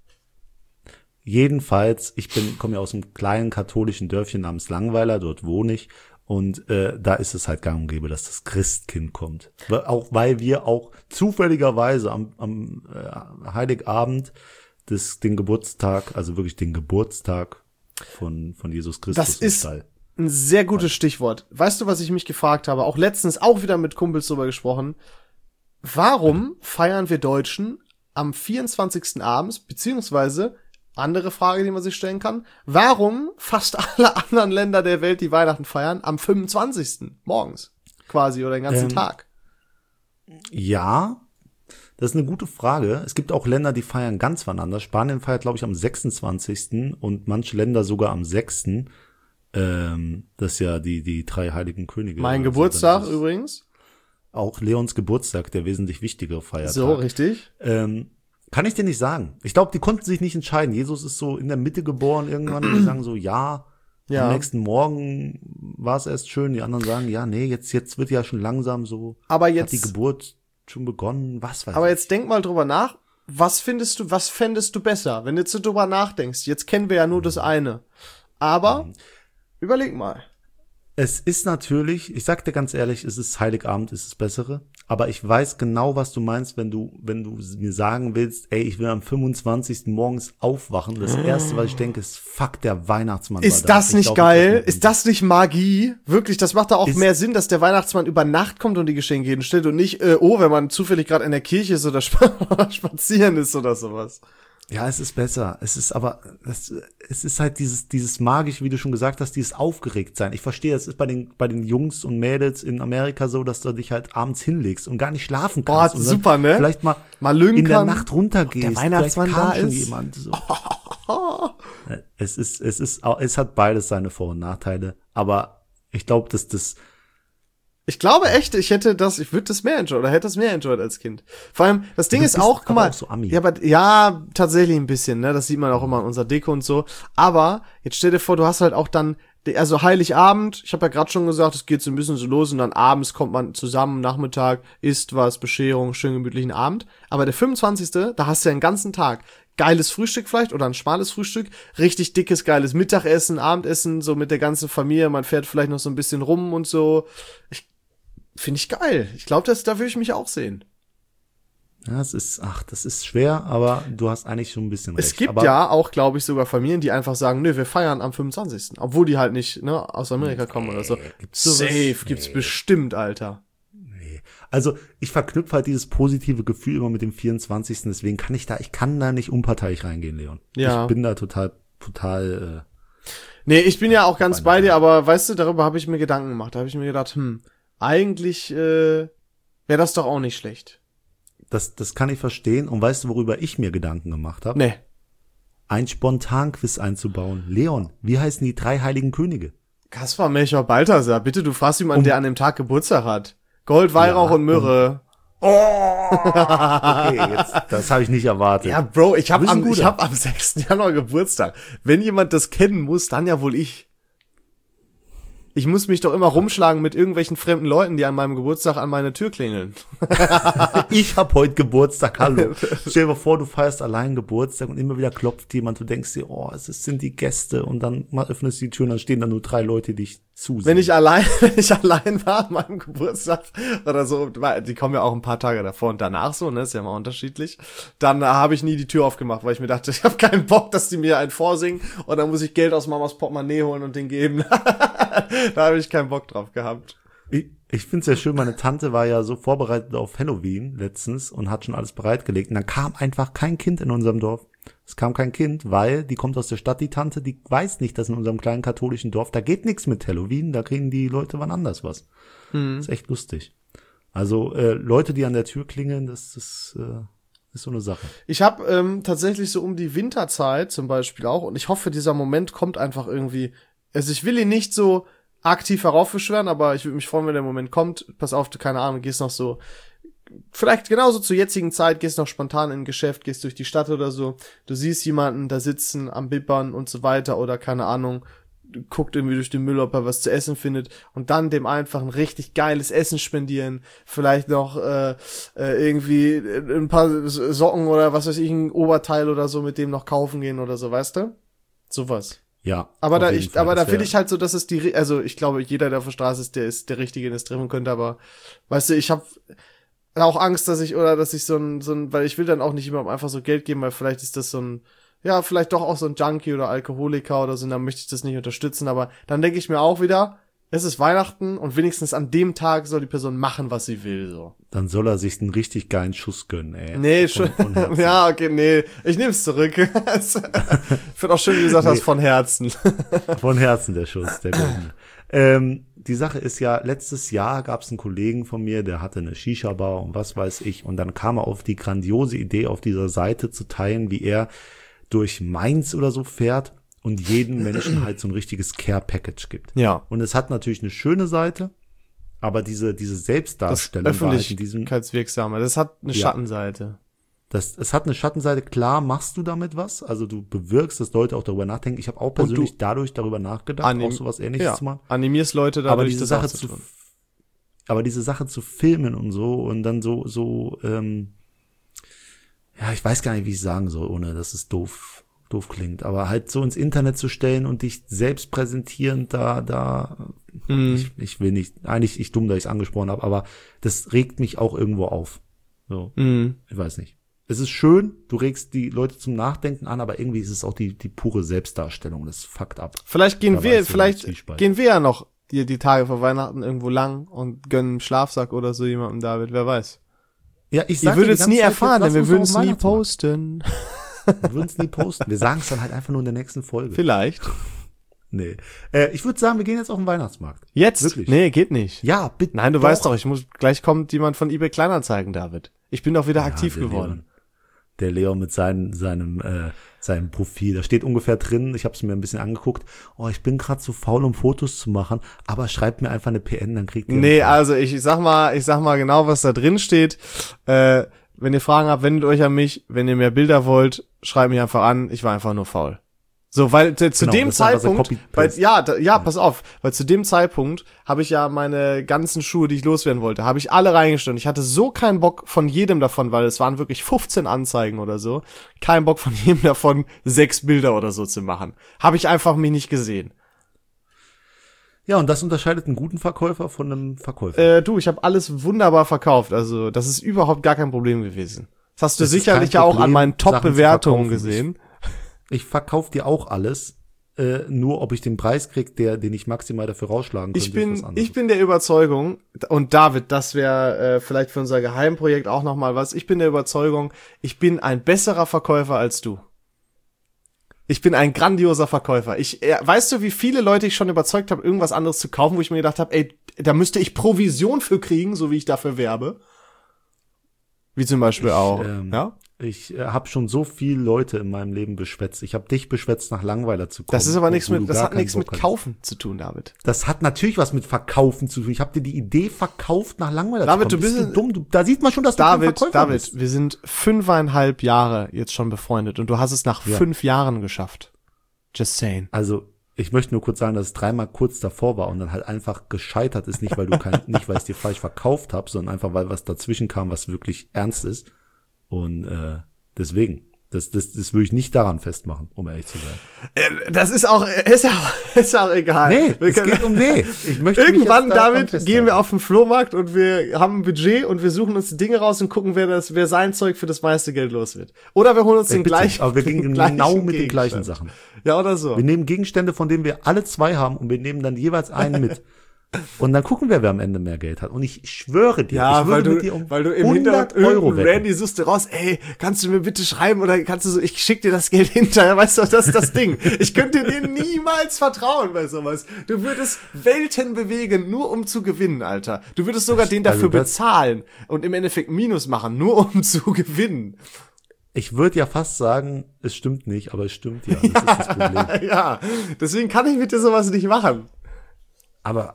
Jedenfalls, komme ja aus einem kleinen katholischen Dörfchen namens Langweiler, dort wohne ich. Und da ist es halt gang und gäbe, dass das Christkind kommt. Auch weil wir auch zufälligerweise am Heiligabend den Geburtstag, also wirklich den Geburtstag von Jesus Christus. Das ist ein sehr gutes Stichwort. Weißt du, was ich mich gefragt habe? Auch letztens auch wieder mit Kumpels drüber gesprochen. Warum feiern wir Deutschen am 24. abends, beziehungsweise, andere Frage, die man sich stellen kann, warum fast alle anderen Länder der Welt, die Weihnachten feiern, am 25. morgens quasi oder den ganzen Tag? Ja, das ist eine gute Frage. Es gibt auch Länder, die feiern ganz wann anders. Spanien feiert, glaube ich, am 26. und manche Länder sogar am 6. Das ist ja die 3 heiligen Könige. Mein Geburtstag übrigens. Auch Leons Geburtstag, der wesentlich wichtigere Feiertag. So, richtig. Kann ich dir nicht sagen. Ich glaube, die konnten sich nicht entscheiden. Jesus ist so in der Mitte geboren irgendwann. Die sagen so, ja. Am nächsten Morgen war es erst schön. Die anderen sagen, ja, nee, jetzt wird ja schon langsam so. Aber jetzt hat die Geburt schon begonnen, was weiß ich. Aber jetzt denk mal drüber nach, was fändest du besser, wenn du jetzt so drüber nachdenkst? Jetzt kennen wir ja nur das eine. Aber, überleg mal. Es ist natürlich, ich sag dir ganz ehrlich, es ist Heiligabend, ist das Bessere. Aber ich weiß genau, was du meinst, wenn du mir sagen willst, ey, ich will am 25. morgens aufwachen. Das Erste, was ich denke, ist, fuck, der Weihnachtsmann ist war da. Das nicht geil? Ist das nicht Magie? Wirklich, das macht da auch mehr Sinn, dass der Weihnachtsmann über Nacht kommt und die Geschenke hinstellt und nicht, wenn man zufällig gerade in der Kirche ist oder spazieren ist oder sowas. Ja, es ist besser. Es ist aber, es ist halt dieses magisch, wie du schon gesagt hast, dieses Aufgeregtsein. Ich verstehe, es ist bei den Jungs und Mädels in Amerika so, dass du dich halt abends hinlegst und gar nicht schlafen kannst. Boah, super, ne? Vielleicht mal lügen in der kann, Nacht runtergehst. der Weihnachtsmann vielleicht kam da schon ist. jemand. So. Es hat beides seine Vor- und Nachteile. Aber ich glaube, dass das Ich glaube echt, ich würde das mehr enjoyen, oder hätte das mehr enjoyed als Kind. Vor allem, das Ding ist bist auch, guck aber mal, auch so Ami. ja, tatsächlich ein bisschen, ne, das sieht man auch immer in unserer Deko und so, aber jetzt stell dir vor, du hast halt auch dann, also Heiligabend, ich habe ja gerade schon gesagt, es geht so ein bisschen so los und dann abends kommt man zusammen, Nachmittag, isst was, Bescherung, schön gemütlichen Abend, aber der 25., da hast du ja den ganzen Tag geiles Frühstück vielleicht oder ein schmales Frühstück, richtig dickes, geiles Mittagessen, Abendessen, so mit der ganzen Familie, man fährt vielleicht noch so ein bisschen rum und so. Finde ich geil. Ich glaube, da würde ich mich auch sehen. Ja, das ist schwer, aber du hast eigentlich schon ein bisschen recht. Es gibt aber ja auch, glaube ich, sogar Familien, die einfach sagen, nö, wir feiern am 25. Obwohl die halt nicht, ne, aus Amerika kommen oder so. Gibt's bestimmt, Alter. Nee. Also, ich verknüpfe halt dieses positive Gefühl immer mit dem 24. Deswegen ich kann da nicht unparteiisch reingehen, Leon. Ja. Ich bin da total, Nee, ich bin ja auch ganz bei dir, aber weißt du, darüber habe ich mir Gedanken gemacht. Da habe ich mir gedacht, eigentlich wäre das doch auch nicht schlecht. das kann ich verstehen. Und weißt du, worüber ich mir Gedanken gemacht habe? Nee. Ein Spontanquiz einzubauen. Leon, wie heißen die 3 heiligen Könige? Kaspar, Melchior, Balthasar, bitte, du fragst jemanden, der an dem Tag Geburtstag hat. Gold, Weihrauch und Myrrhe. Okay, das habe ich nicht erwartet. Ja, Bro, ich hab am 6. Januar Geburtstag. Wenn jemand das kennen muss, dann ja wohl ich. Ich muss mich doch immer rumschlagen mit irgendwelchen fremden Leuten, die an meinem Geburtstag an meine Tür klingeln. Ich hab heute Geburtstag, hallo. Stell dir mal vor, du feierst allein Geburtstag und immer wieder klopft jemand, du denkst dir, es sind die Gäste und dann mal öffnest du die Tür und dann stehen da nur 3 Leute, die dich zusehen. Wenn ich allein war an meinem Geburtstag oder so, die kommen ja auch ein paar Tage davor und danach so, ne, ist ja immer unterschiedlich, dann habe ich nie die Tür aufgemacht, weil ich mir dachte, ich habe keinen Bock, dass die mir einen vorsingen und dann muss ich Geld aus Mamas Portemonnaie holen und den geben. Da habe ich keinen Bock drauf gehabt. Ich find's ja schön, meine Tante war ja so vorbereitet auf Halloween letztens und hat schon alles bereitgelegt und dann kam einfach kein Kind in unserem Dorf. Es kam kein Kind, weil die kommt aus der Stadt, die Tante, die weiß nicht, dass in unserem kleinen katholischen Dorf, da geht nichts mit Halloween, da kriegen die Leute wann anders was. Das ist echt lustig. Also Leute, die an der Tür klingeln, das ist so eine Sache. Ich habe tatsächlich so um die Winterzeit zum Beispiel auch und ich hoffe, dieser Moment kommt einfach irgendwie. Also ich will ihn nicht so aktiv heraufbeschwören, aber ich würde mich freuen, wenn der Moment kommt. Pass auf, du, keine Ahnung, gehst noch so, vielleicht genauso zur jetzigen Zeit, gehst noch spontan in ein Geschäft, gehst durch die Stadt oder so. Du siehst jemanden da sitzen, am Bibbern und so weiter oder keine Ahnung, guckt irgendwie durch den Müll, ob er was zu essen findet und dann dem einfach ein richtig geiles Essen spendieren. Vielleicht noch irgendwie ein paar Socken oder was weiß ich, ein Oberteil oder so, mit dem noch kaufen gehen oder so, weißt du? Sowas. Ja. Aber da will ich halt so, dass es also ich glaube, jeder, der auf der Straße ist der Richtige, den es treffen könnte, aber weißt du, ich habe auch Angst, dass ich so ein, weil ich will dann auch nicht immer einfach so Geld geben, weil vielleicht ist das so ein, ja, vielleicht doch auch so ein Junkie oder Alkoholiker oder so, und dann möchte ich das nicht unterstützen, aber dann denke ich mir auch wieder, es ist Weihnachten und wenigstens an dem Tag soll die Person machen, was sie will, so. Dann soll er sich einen richtig geilen Schuss gönnen, ey. Nee, ja, okay, nee, ich nehm's zurück. Ich finde auch schön, wie du gesagt hast, von Herzen. Von Herzen der Schuss, der goldene. Die Sache ist ja, letztes Jahr gab es einen Kollegen von mir, der hatte eine Shisha-Bar und was weiß ich, und dann kam er auf die grandiose Idee, auf dieser Seite zu teilen, wie er durch Mainz oder so fährt und jedem Menschen halt so ein richtiges Care-Package gibt. Ja. Und es hat natürlich eine schöne Seite, aber diese Selbstdarstellung das öffentlichkeitswirksame, das hat eine Schattenseite. Es hat eine Schattenseite, klar machst du damit was, also du bewirkst, dass Leute auch darüber nachdenken. Ich habe auch persönlich dadurch darüber nachgedacht, auch sowas Ähnliches zu machen. Animierst Leute dadurch, aber diese Sache zu filmen und so und dann so ja, ich weiß gar nicht, wie ich sagen soll, ohne dass es doof klingt, aber halt so ins Internet zu stellen und dich selbst präsentieren, ich will nicht, eigentlich ich dumm, dass ich es angesprochen habe, aber das regt mich auch irgendwo auf. So, ich weiß nicht. Es ist schön, du regst die Leute zum Nachdenken an, aber irgendwie ist es auch die pure Selbstdarstellung, das fuckt ab. Vielleicht gehen wir ja noch die Tage vor Weihnachten irgendwo lang und gönnen einen Schlafsack oder so jemandem, David, wer weiß. Ja, Ihr würdet es nie erfahren, denn wir würden es nie posten. Wir würden es nie posten. Wir sagen es dann halt einfach nur in der nächsten Folge. Vielleicht. Nee. Ich würde sagen, wir gehen jetzt auf den Weihnachtsmarkt. Jetzt? Wirklich? Nee, geht nicht. Ja, bitte. Nein, du weißt doch, gleich kommt jemand von eBay Kleinanzeigen, David. Ich bin doch wieder aktiv der geworden. Leon mit seinem Profil. Da steht ungefähr drin, ich habe es mir ein bisschen angeguckt, ich bin gerade zu faul, um Fotos zu machen, aber schreibt mir einfach eine PN, dann kriegt ihr... Nee, also ich sag mal genau, was da drin steht. Wenn ihr Fragen habt, wendet euch an mich. Wenn ihr mehr Bilder wollt, schreibt mich einfach an. Ich war einfach nur faul. So, weil zu dem Zeitpunkt, pass auf, weil zu dem Zeitpunkt habe ich ja meine ganzen Schuhe, die ich loswerden wollte, habe ich alle reingestellt. Ich hatte so keinen Bock von jedem davon, weil es waren wirklich 15 Anzeigen oder so, keinen Bock von jedem davon 6 Bilder oder so zu machen. Habe ich einfach mich nicht gesehen. Ja, und das unterscheidet einen guten Verkäufer von einem Verkäufer. Ich habe alles wunderbar verkauft, also das ist überhaupt gar kein Problem gewesen. Das hast du Das ist sicherlich kein ja auch Problem, an meinen Top-Bewertungen Sachen zu gesehen. Ich verkaufe dir auch alles, nur ob ich den Preis krieg, den ich maximal dafür rausschlagen könnte. Ich bin der Überzeugung, und David, das wäre vielleicht für unser Geheimprojekt auch nochmal was, ich bin der Überzeugung, ich bin ein besserer Verkäufer als du. Ich bin ein grandioser Verkäufer. Weißt du, wie viele Leute ich schon überzeugt habe, irgendwas anderes zu kaufen, wo ich mir gedacht habe, ey, da müsste ich Provision für kriegen, so wie ich dafür werbe. Wie zum Beispiel auch, ja? Ich habe schon so viele Leute in meinem Leben beschwätzt. Ich habe dich beschwätzt, nach Langweiler zu kommen. Das ist aber das hat nichts mit Kaufen zu tun, David. Das hat natürlich was mit Verkaufen zu tun. Ich habe dir die Idee verkauft, nach Langweiler zu kommen. David, du bist dumm. Da sieht man schon, dass du kein Verkäufer bist. David, wir sind 5,5 Jahre jetzt schon befreundet und du hast es nach 5 Jahren geschafft. Just saying. Also, ich möchte nur kurz sagen, dass es 3-mal kurz davor war und dann halt einfach gescheitert ist, nicht weil ich es dir falsch verkauft habe, sondern einfach weil was dazwischen kam, was wirklich ernst ist. Und deswegen, das würde ich nicht daran festmachen, um ehrlich zu sein. Das ist auch egal. Nee, es geht um Ich möchte irgendwann, David, gehen wir auf den Flohmarkt und wir haben ein Budget und wir suchen uns Dinge raus und gucken, wer sein Zeug für das meiste Geld los wird. Oder wir holen uns den gleichen. Aber wir gehen genau mit den gleichen Sachen. Ja, oder so. Wir nehmen Gegenstände, von denen wir alle 2 haben und wir nehmen dann jeweils einen mit. Und dann gucken wir, wer am Ende mehr Geld hat. Und ich schwöre dir, ja, ich würde mit dir um weil du im Hintergrund Euro wetten. Randy suchst du raus, ey, kannst du mir bitte schreiben oder kannst du so, ich schick dir das Geld hinterher, weißt du, das ist das Ding. Ich könnte dir niemals vertrauen bei sowas. Du würdest Welten bewegen, nur um zu gewinnen, Alter. Du würdest sogar den dafür bezahlen und im Endeffekt Minus machen, nur um zu gewinnen. Ich würde ja fast sagen, es stimmt nicht, aber es stimmt ja. Das ist das Problem. Ja, deswegen kann ich mit dir sowas nicht machen. Aber,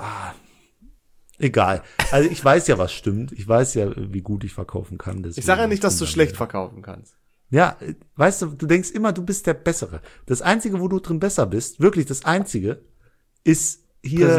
egal. Also ich weiß ja, was stimmt. Ich weiß ja, wie gut ich verkaufen kann. Ich sage ja nicht, dass du schlecht verkaufen kannst. Ja, weißt du, du denkst immer, du bist der Bessere. Das Einzige, wo du drin besser bist, wirklich das Einzige, ist hier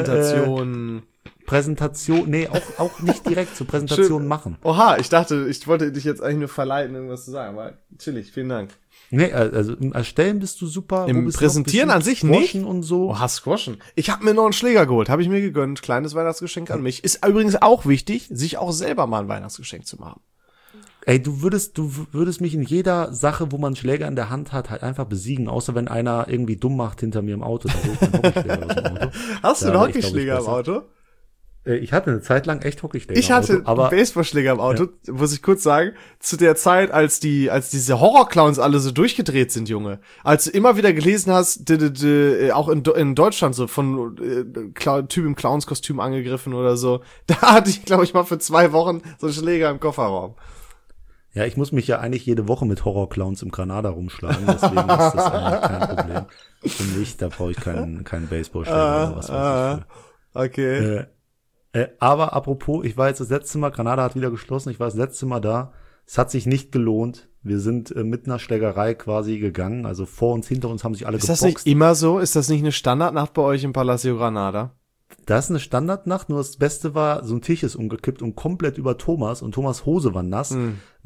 Präsentation, nee, auch nicht direkt zur Präsentation machen. Oha, ich dachte, ich wollte dich jetzt eigentlich nur verleiten, irgendwas zu sagen, aber chillig, vielen Dank. Nee, also im Erstellen bist du super. Im Präsentieren an sich nicht. Und so. Oh, Squashen. Ich habe mir noch einen Schläger geholt, habe ich mir gegönnt. Kleines Weihnachtsgeschenk an mich. Ist übrigens auch wichtig, sich auch selber mal ein Weihnachtsgeschenk zu machen. Ey, du würdest mich in jeder Sache, wo man einen Schläger in der Hand hat, halt einfach besiegen, außer wenn einer irgendwie dumm macht hinter mir im Auto. Da hol ich einen Hockeyschläger aus dem Auto. Hast du einen Hockeyschläger im Auto? Ich hatte eine Zeit lang echt Hockeyschläger im Auto. Ich hatte einen Baseballschläger im Auto, muss ich kurz sagen, zu der Zeit, als diese Horrorclowns alle so durchgedreht sind, Junge. Als du immer wieder gelesen hast, auch in Deutschland so von Typ im Clownskostüm angegriffen oder so, da hatte ich, glaube ich, mal für 2 Wochen so einen Schläger im Kofferraum. Ja, ich muss mich ja eigentlich jede Woche mit Horrorclowns im Granada rumschlagen, deswegen ist das eigentlich kein Problem. Für mich, da brauche ich keinen Baseballschläger oder was weiß ich. Okay. Aber apropos, ich war jetzt das letzte Mal, Granada hat wieder geschlossen, ich war das letzte Mal da. Es hat sich nicht gelohnt. Wir sind mit einer Schlägerei quasi gegangen. Also vor uns, hinter uns haben sich alle geboxt. Ist das nicht immer so? Ist das nicht eine Standardnacht bei euch im Palacio Granada? Das ist eine Standardnacht, nur das Beste war, so ein Tisch ist umgekippt und komplett über Thomas und Thomas' Hose war nass.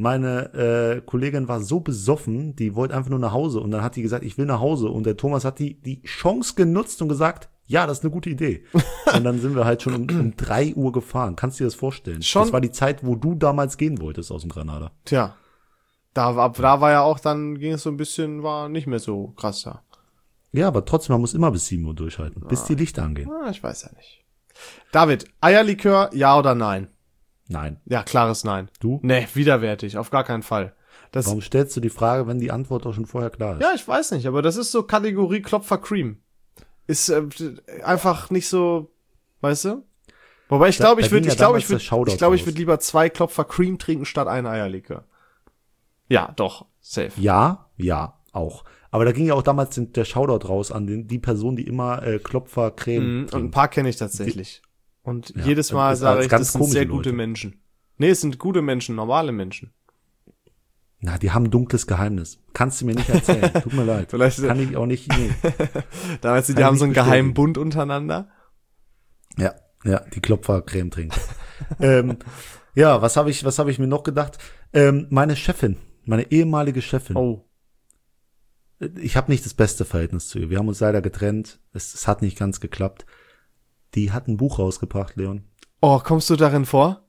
Meine Kollegin war so besoffen, die wollte einfach nur nach Hause und dann hat die gesagt, ich will nach Hause und der Thomas hat die Chance genutzt und gesagt, ja, das ist eine gute Idee. Und dann sind wir halt schon um 3 Uhr gefahren. Kannst du dir das vorstellen? Schon? Das war die Zeit, wo du damals gehen wolltest aus dem Granada. Tja, da war ja auch, dann ging es so ein bisschen, war nicht mehr so krass da. Ja, aber trotzdem, man muss immer bis 7 Uhr durchhalten, bis die Lichter angehen. Ich weiß ja nicht. David, Eierlikör, ja oder nein? Nein. Ja, klares Nein. Du? Nee, widerwärtig, auf gar keinen Fall. Warum stellst du die Frage, wenn die Antwort doch schon vorher klar ist? Ja, ich weiß nicht, aber das ist so Kategorie Klopfer Cream. Ist einfach nicht so, weißt du? Wobei ich glaube, ich würde lieber 2 Klopfer Cream trinken statt einen Eierlikör. Ja, doch, safe. Ja, auch. Aber da ging ja auch damals der Shoutout raus an die Person, die immer Klopfer Creme Und ein paar kenne ich tatsächlich. Und jedes Mal sage ich, das sind sehr gute Menschen. Nee, es sind gute Menschen, normale Menschen. Na, die haben ein dunkles Geheimnis. Kannst du mir nicht erzählen. Tut mir leid. Vielleicht kann ich auch nicht. Nee. Damals, die haben so einen geheimen Bund untereinander. Ja, die Klopfer-Creme trinken. Ja, was hab ich mir noch gedacht? Meine Chefin, meine ehemalige Chefin. Oh. Ich habe nicht das beste Verhältnis zu ihr. Wir haben uns leider getrennt. Es hat nicht ganz geklappt. Die hat ein Buch rausgebracht, Leon. Oh, kommst du darin vor?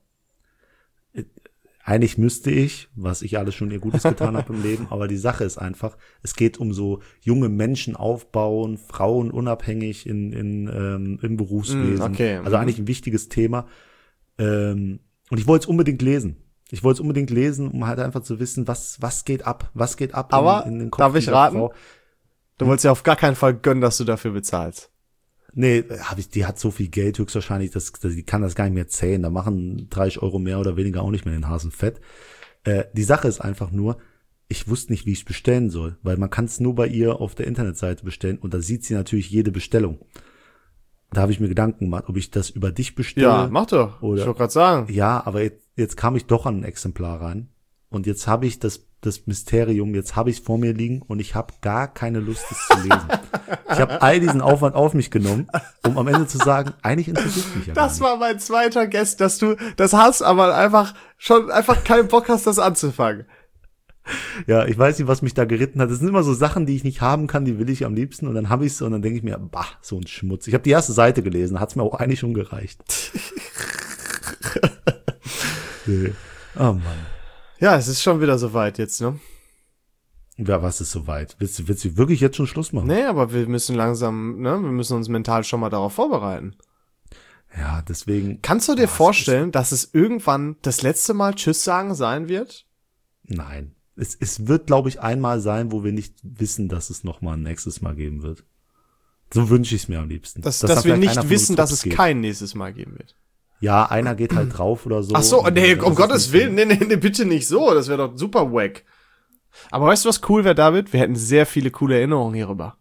Eigentlich müsste ich, was ich alles schon ihr Gutes getan habe im Leben, aber die Sache ist einfach, es geht um so junge Menschen aufbauen, Frauen unabhängig im Berufswesen. Okay. Also eigentlich ein wichtiges Thema. Und ich wollte es unbedingt lesen. Um halt einfach zu wissen, was geht ab aber in den Kopf darf ich dieser raten? Frau. Du wolltest ja auf gar keinen Fall gönnen, dass du dafür bezahlst. Nee, die hat so viel Geld höchstwahrscheinlich, die kann das gar nicht mehr zählen. Da machen 30 € mehr oder weniger auch nicht mehr den Hasen fett. Die Sache ist einfach nur, ich wusste nicht, wie ich es bestellen soll, weil man kann es nur bei ihr auf der Internetseite bestellen und da sieht sie natürlich jede Bestellung. Da habe ich mir Gedanken gemacht, ob ich das über dich bestelle. Ja, mach doch. Oder, ich wollte gerade sagen. Ja, aber jetzt kam ich doch an ein Exemplar rein und jetzt habe ich das Mysterium, jetzt habe ich es vor mir liegen und ich habe gar keine Lust, es zu lesen. Ich habe all diesen Aufwand auf mich genommen, um am Ende zu sagen, eigentlich interessiert mich ja Das war mein zweiter Guess, dass du das hast, aber einfach keinen Bock hast, das anzufangen. Ja, ich weiß nicht, was mich da geritten hat. Das sind immer so Sachen, die ich nicht haben kann, die will ich am liebsten und dann habe ich es und dann denke ich mir, bah, so ein Schmutz. Ich habe die erste Seite gelesen, hat's mir auch eigentlich schon gereicht. Nee. Oh Mann. Ja, es ist schon wieder soweit jetzt, ne? Ja, was ist soweit? Willst du wirklich jetzt schon Schluss machen? Nee, aber wir müssen langsam, ne? Wir müssen uns mental schon mal darauf vorbereiten. Ja, deswegen. Kannst du dir vorstellen, dass es irgendwann das letzte Mal Tschüss sagen sein wird? Nein. Es wird, glaube ich, einmal sein, wo wir nicht wissen, dass es noch mal ein nächstes Mal geben wird. So wünsche ich es mir am liebsten. Dass wir nicht wissen, dass es kein nächstes Mal geben wird. Ja, einer geht halt drauf oder so. Ach so, nee, um Gottes Willen, nee, bitte nicht so. Das wäre doch super wack. Aber weißt du, was cool wäre, David? Wir hätten sehr viele coole Erinnerungen hierüber.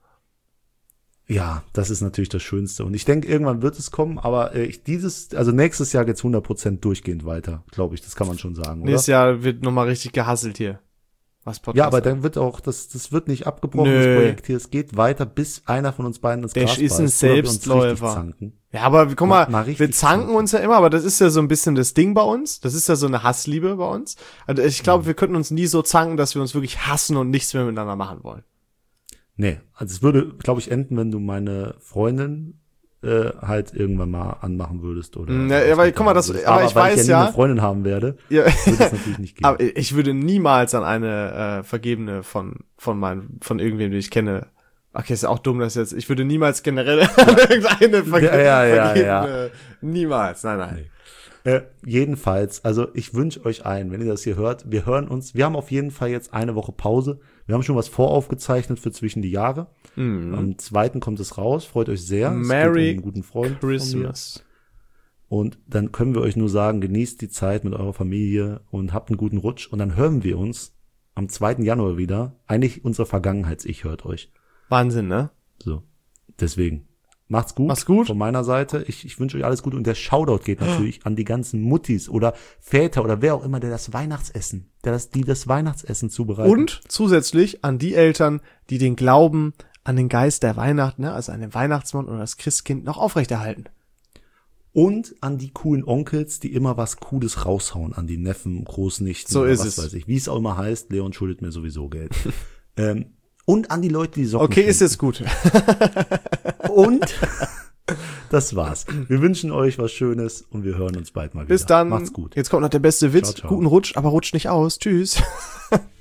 Ja, das ist natürlich das Schönste. Und ich denke, irgendwann wird es kommen, aber nächstes Jahr geht's 100% durchgehend weiter, glaube ich. Das kann man schon sagen, oder? Nächstes Jahr wird nochmal richtig gehasselt hier. Was Podcast ja, aber dann wird auch, das wird nicht abgebrochen, das Projekt hier. Es geht weiter, bis einer von uns beiden ins Gras beißt. Der ist ein Selbstläufer. Ja, aber guck mal, wir zanken uns ja immer, aber das ist ja so ein bisschen das Ding bei uns. Das ist ja so eine Hassliebe bei uns. Also ich glaube, wir könnten uns nie so zanken, dass wir uns wirklich hassen und nichts mehr miteinander machen wollen. Nee, also es würde, glaube ich, enden, wenn du meine Freundin halt irgendwann mal anmachen würdest oder. Ja, aber guck mal, aber ich weiß ich ja nie eine Freundin haben werde, ja. würde das natürlich nicht gehen. Aber ich würde niemals an eine Vergebene von irgendwem, den ich kenne. Okay, ist auch dumm, das jetzt. Ich würde niemals generell an irgendeine Vergebene. Ja. Niemals, nein. Jedenfalls, also ich wünsche euch allen, wenn ihr das hier hört, wir hören uns. Wir haben auf jeden Fall jetzt eine Woche Pause. Wir haben schon was voraufgezeichnet für zwischen die Jahre. Am 2. kommt es raus. Freut euch sehr. Merry einen guten Freund Christmas. Und dann können wir euch nur sagen, genießt die Zeit mit eurer Familie und habt einen guten Rutsch. Und dann hören wir uns am 2. Januar wieder. Eigentlich unser Vergangenheits-Ich hört euch. Wahnsinn, ne? So, deswegen. Macht's gut. Von meiner Seite. Ich wünsche euch alles Gute. Und der Shoutout geht natürlich an die ganzen Muttis oder Väter oder wer auch immer, die das Weihnachtsessen zubereiten. Und zusätzlich an die Eltern, die den Glauben an den Geist der Weihnacht, ne, also an den Weihnachtsmann oder das Christkind noch aufrechterhalten. Und an die coolen Onkels, die immer was Cooles raushauen, an die Neffen, Großnichten, so ist was weiß ich. Wie es auch immer heißt, Leon schuldet mir sowieso Geld. Und an die Leute, die Socken okay, finden. Ist jetzt gut. Und das war's. Wir wünschen euch was Schönes und wir hören uns bald mal wieder. Bis dann. Macht's gut. Jetzt kommt noch der beste Witz. Ciao. Guten Rutsch, aber rutscht nicht aus. Tschüss.